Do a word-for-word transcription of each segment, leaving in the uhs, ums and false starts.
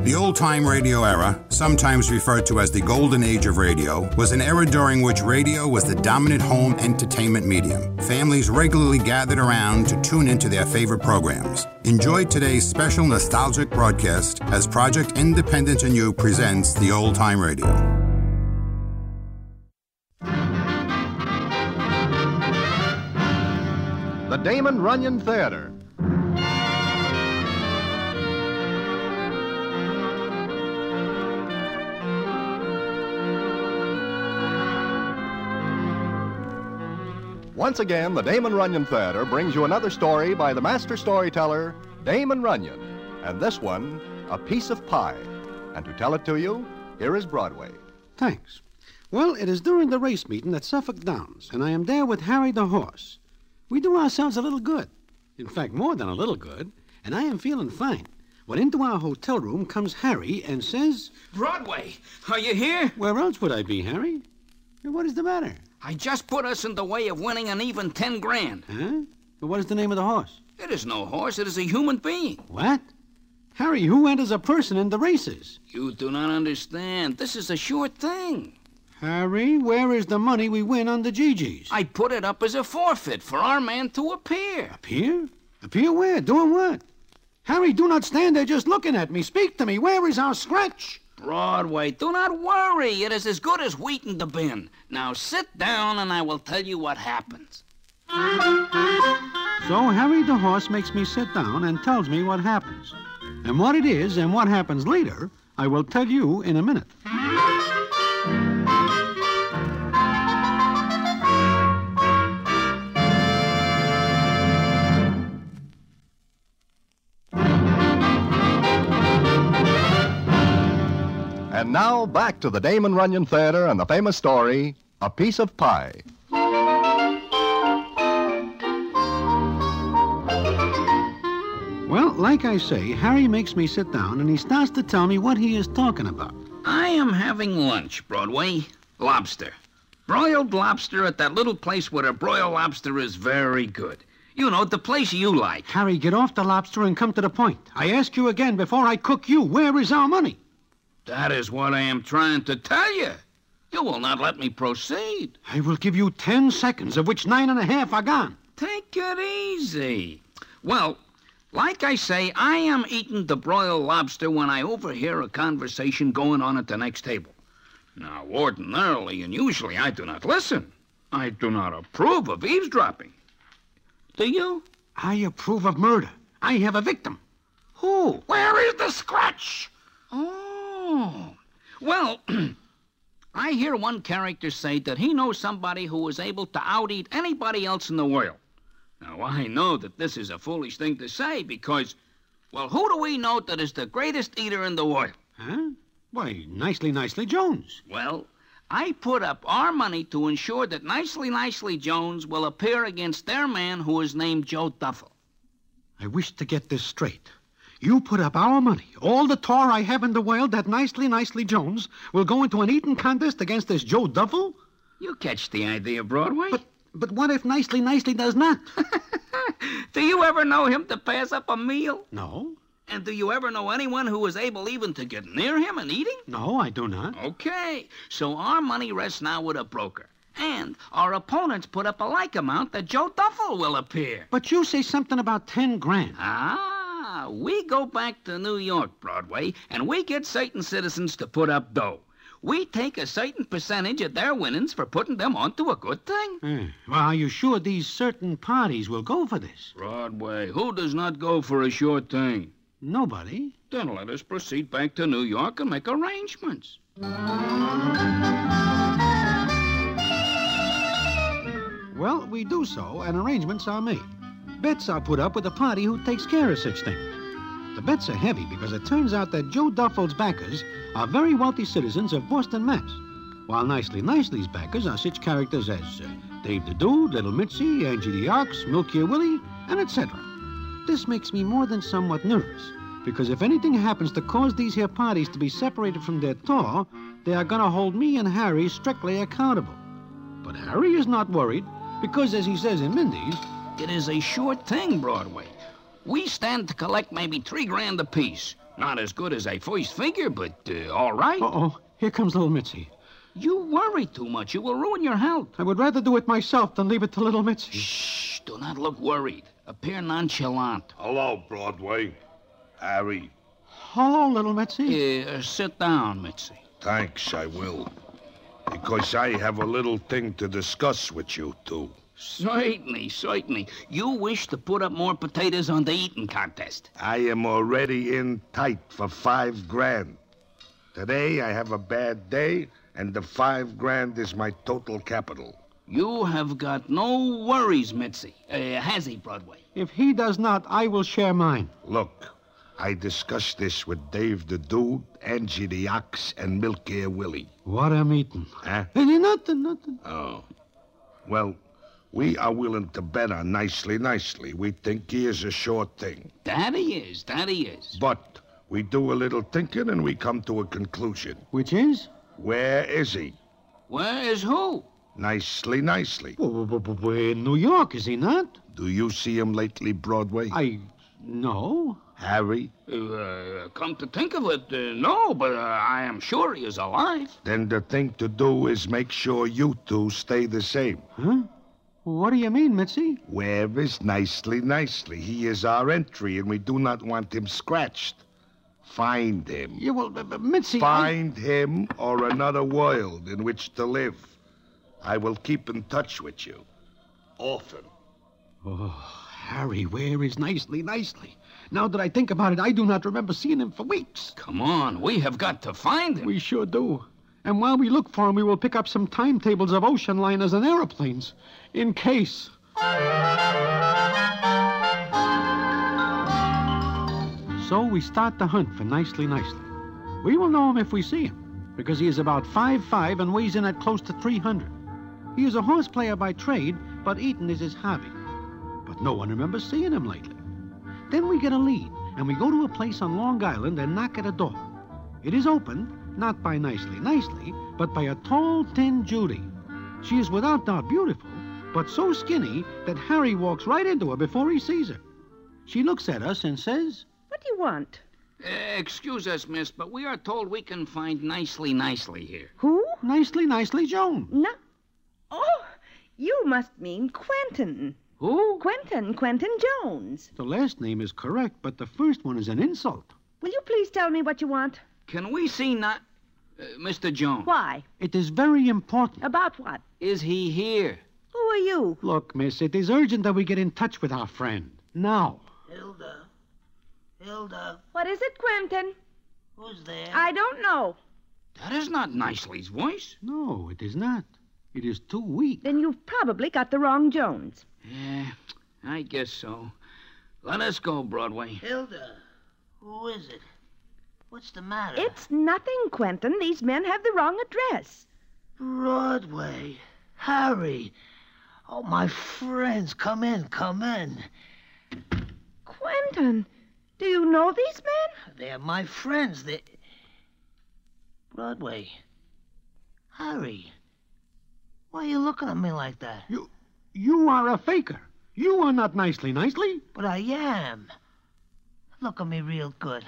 The old-time radio era, sometimes referred to as the golden age of radio, was an era during which radio was the dominant home entertainment medium. Families regularly gathered around to tune into their favorite programs. Enjoy today's special nostalgic broadcast as Project Independence and You presents the old-time radio. The Damon Runyon Theater. Once again, the Damon Runyon Theater brings you another story by the master storyteller, Damon Runyon. And this one, A Piece of Pie. And to tell it to you, here is Broadway. Thanks. Well, it is during the race meeting at Suffolk Downs, and I am there with Harry the horse. We do ourselves a little good. In fact, more than a little good. And I am feeling fine. When into our hotel room comes Harry and says... Broadway, are you here? Where else would I be, Harry? What is the matter? I just put us in the way of winning an even ten grand. Huh? But what is the name of the horse? It is no horse. It is a human being. What? Harry, who enters a person in the races? You do not understand. This is a sure thing. Harry, where is the money we win on the G Gs? I put it up as a forfeit for our man to appear. Appear? Appear where? Doing what? Harry, do not stand there just looking at me. Speak to me. Where is our scratch? Broadway, do not worry. It is as good as wheat in the bin. Now sit down and I will tell you what happens. So Harry the horse makes me sit down and tells me what happens. And what it is and what happens later, I will tell you in a minute. And now, back to the Damon Runyon Theater and the famous story, A Piece of Pie. Well, like I say, Harry makes me sit down and he starts to tell me what he is talking about. I am having lunch, Broadway. Lobster. Broiled lobster at that little place where a broiled lobster is very good. You know, the place you like. Harry, get off the lobster and come to the point. I ask you again before I cook you, where is our money? That is what I am trying to tell you. You will not let me proceed. I will give you ten seconds, of which nine and a half are gone. Take it easy. Well, like I say, I am eating the broiled lobster when I overhear a conversation going on at the next table. Now, ordinarily and usually I do not listen. I do not approve of eavesdropping. Do you? I approve of murder. I have a victim. Who? Where is the scratch? Oh. Oh, well, I hear one character say that he knows somebody who is able to out-eat anybody else in the world. Now, I know that this is a foolish thing to say because, well, who do we know that is the greatest eater in the world? Huh? Why, Nicely Nicely Jones. Well, I put up our money to ensure that Nicely Nicely Jones will appear against their man who is named Joe Duffel. I wish to get this straight. You put up our money, all the tar I have in the world, that Nicely Nicely Jones will go into an eating contest against this Joe Duffel? You catch the idea, Broadway? But but what if Nicely Nicely does not? Do you ever know him to pass up a meal? No. And do you ever know anyone who is able even to get near him in eating? No, I do not. Okay, so our money rests now with a broker. And our opponents put up a like amount that Joe Duffel will appear. But you say something about ten grand. Ah. We go back to New York, Broadway, and we get certain citizens to put up dough. We take a certain percentage of their winnings for putting them onto a good thing. Uh, well, are you sure these certain parties will go for this? Broadway, who does not go for a sure thing? Nobody. Then let us proceed back to New York and make arrangements. Well, we do so, and arrangements are made. Bets are put up with a party who takes care of such things. The bets are heavy because it turns out that Joe Duffel's backers are very wealthy citizens of Boston, Mass., while Nicely Nicely's backers are such characters as uh, Dave the Dude, Little Mitzi, Angie the Ox, Milky Willie, and et cetera. This makes me more than somewhat nervous, because if anything happens to cause these here parties to be separated from their tour, they are going to hold me and Harry strictly accountable. But Harry is not worried, because as he says in Mindy's, it is a sure thing, Broadway. We stand to collect maybe three grand apiece. Not as good as I first figured, but uh, all right. Uh-oh, here comes little Mitzi. You worry too much. You will ruin your health. I would rather do it myself than leave it to little Mitzi. Shh, do not look worried. Appear nonchalant. Hello, Broadway. Harry. Hello, little Mitzi. Uh, sit down, Mitzi. Thanks, I will. Because I have a little thing to discuss with you two. Certainly, certainly. You wish to put up more potatoes on the eating contest. I am already in tight for five grand. Today I have a bad day, and the five grand is my total capital. You have got no worries, Mitzi. Uh, has he, Broadway? If he does not, I will share mine. Look, I discussed this with Dave the Dude, Angie the Ox, and Milk Air Willie. What I'm eating. Huh? Eh, Nothing, nothing. Oh. Well, we are willing to bet on Nicely Nicely. We think he is a sure thing. That he is, that he is. But we do a little thinking and we come to a conclusion. Which is? Where is he? Where is who? Nicely Nicely. Well, well, well, well, in New York, is he not? Do you see him lately, Broadway? I... no. Harry? Uh, come to think of it, uh, no, but uh, I am sure he is alive. Then the thing to do is make sure you two stay the same. Huh? What do you mean, Mitzi? Where is Nicely Nicely? He is our entry, and we do not want him scratched. Find him. Yeah, well, uh, uh, Mitzi... Find him or another world in which to live. I will keep in touch with you. Often. I... Oh, Harry, where is Nicely Nicely? Now that I think about it, I do not remember seeing him for weeks. Come on, we have got to find him. We sure do. And while we look for him, we will pick up some timetables of ocean liners and aeroplanes. In case. So we start the hunt for Nicely Nicely. We will know him if we see him, because he is about five foot five and weighs in at close to three hundred. He is a horse player by trade, but eating is his hobby. But no one remembers seeing him lately. Then we get a lead, and we go to a place on Long Island and knock at a door. It is opened, not by Nicely Nicely, but by a tall, thin Judy. She is without doubt beautiful, but so skinny that Harry walks right into her before he sees her. She looks at us and says, "What do you want?" Uh, excuse us, miss, but we are told we can find Nicely Nicely here. Who? Nicely Nicely Joan. No. Oh, you must mean Quentin. Who? Quentin, Quentin Jones. The last name is correct, but the first one is an insult. Will you please tell me what you want? Can we see not... Uh, Mister Jones? Why? It is very important. About what? Is he here? Who are you? Look, miss, it is urgent that we get in touch with our friend. Now. Hilda. Hilda. What is it, Quentin? Who's there? I don't know. That is not Nicely's voice. No, it is not. It is too weak. Then you've probably got the wrong Jones. Yeah, I guess so. Let us go, Broadway. Hilda. Who is it? What's the matter? It's nothing, Quentin. These men have the wrong address. Broadway. Harry. Oh, my friends. Come in, come in. Quentin, do you know these men? They're my friends. They... Broadway. Harry. Why are you looking at me like that? You, you are a faker. You are not Nicely Nicely. But I am. Look at me real good.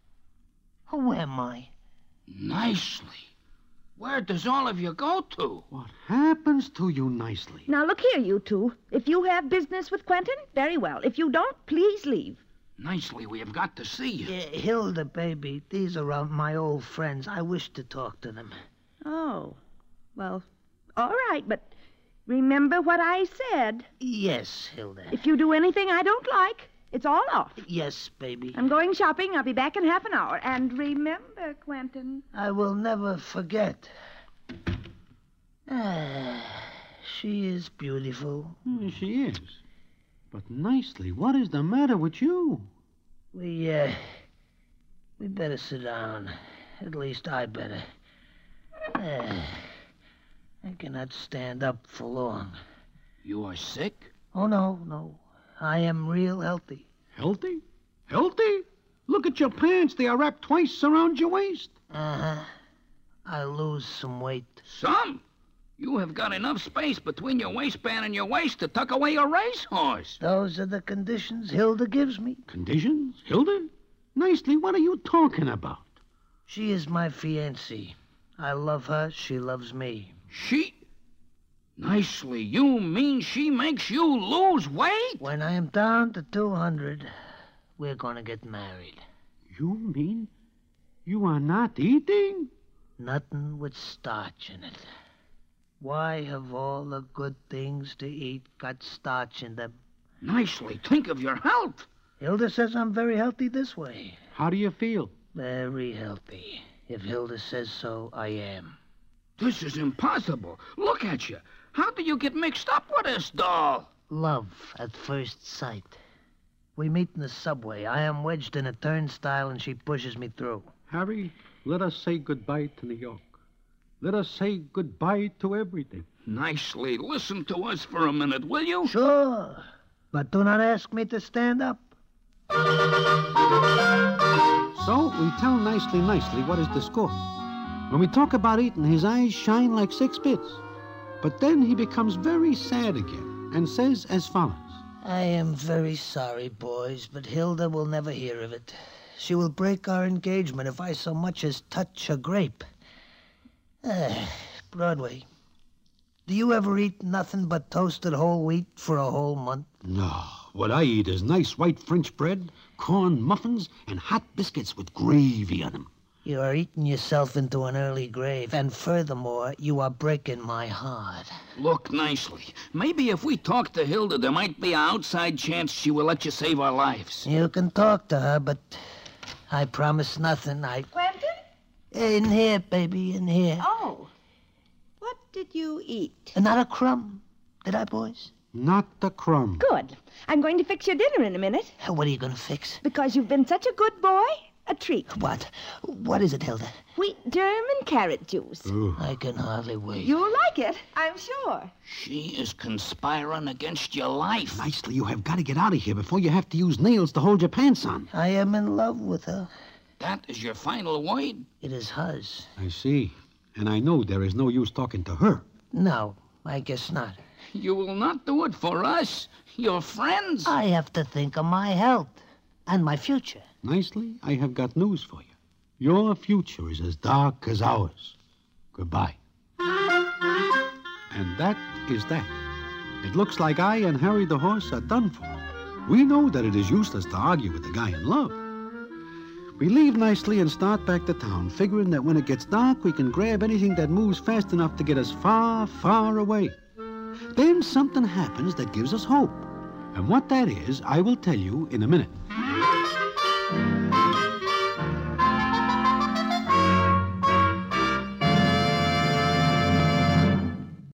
Who am I? Nicely? Where does all of you go to? What happens to you, Nicely? Now, look here, you two. If you have business with Quentin, very well. If you don't, please leave. Nicely, we have got to see you. Yeah, Hilda, baby. These are uh, my old friends. I wish to talk to them. Oh, well, all right, but remember what I said. Yes, Hilda. If you do anything I don't like, it's all off. Yes, baby. I'm going shopping. I'll be back in half an hour. And remember, Quentin. I will never forget. Ah, she is beautiful. Mm, she is. But Nicely, what is the matter with you? We, uh, we better sit down. At least I better. Ah, I cannot stand up for long. You are sick? Oh, no, no. I am real healthy. Healthy? Healthy? Look at your pants. They are wrapped twice around your waist. Uh-huh. I lose some weight. Some? You have got enough space between your waistband and your waist to tuck away a racehorse. Those are the conditions Hilda gives me. Conditions? Hilda? Nicely, what are you talking about? She is my fiancée. I love her. She loves me. She... Nicely, you mean she makes you lose weight? When I am down to two hundred, we're going to get married. You mean you are not eating? Nothing with starch in it. Why have all the good things to eat got starch in them? Nicely, think of your health. Hilda says I'm very healthy this way. How do you feel? Very healthy. If Hilda says so, I am. This is impossible. Look at you. How do you get mixed up with this doll? Love at first sight. We meet in the subway. I am wedged in a turnstile and she pushes me through. Harry, let us say goodbye to New York. Let us say goodbye to everything. Nicely, listen to us for a minute, will you? Sure, but do not ask me to stand up. So we tell Nicely Nicely what is the score. When we talk about eating, his eyes shine like six bits. But then he becomes very sad again and says as follows. I am very sorry, boys, but Hilda will never hear of it. She will break our engagement if I so much as touch a grape. Uh, Broadway, do you ever eat nothing but toasted whole wheat for a whole month? No, what I eat is nice white French bread, corn muffins, and hot biscuits with gravy on them. You are eating yourself into an early grave, and furthermore, you are breaking my heart. Look, Nicely, maybe if we talk to Hilda, there might be an outside chance she will let you save our lives. You can talk to her, but I promise nothing. I... Quentin? In here, baby, in here. Oh. What did you eat? Not a crumb. Did I, boys? Not a crumb. Good. I'm going to fix your dinner in a minute. What are you going to fix? Because you've been such a good boy. A treat. What? What is it, Hilda? Wheat germ and carrot juice. Ooh. I can hardly wait. You'll like it, I'm sure. She is conspiring against your life. Nicely, you have got to get out of here before you have to use nails to hold your pants on. I am in love with her. That is your final word? It is hers. I see. And I know there is no use talking to her. No, I guess not. You will not do it for us, your friends. I have to think of my health and my future. Nicely, I have got news for you. Your future is as dark as ours. Goodbye. And that is that. It looks like I and Harry the horse are done for. We know that it is useless to argue with the guy in love. We leave Nicely and start back to town, figuring that when it gets dark, we can grab anything that moves fast enough to get us far, far away. Then something happens that gives us hope. And what that is, I will tell you in a minute.